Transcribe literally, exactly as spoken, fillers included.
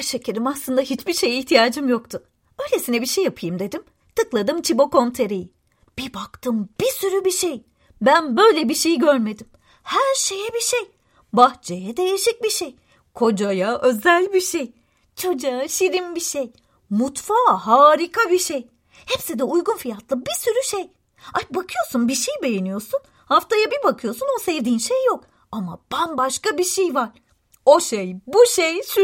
Ay şekerim, aslında hiçbir şeye ihtiyacım yoktu. Öylesine bir şey yapayım dedim. Tıkladım Çibo.com.tr'yi. Bir baktım bir sürü bir şey. Ben böyle bir şey görmedim. Her şeye bir şey. Bahçeye değişik bir şey. Kocaya özel bir şey. Çocuğa şirin bir şey. Mutfağa harika bir şey. Hepsi de uygun fiyatlı bir sürü şey. Ay bakıyorsun bir şey beğeniyorsun. Haftaya bir bakıyorsun o sevdiğin şey yok. Ama bambaşka bir şey var. O şey, bu şey, şu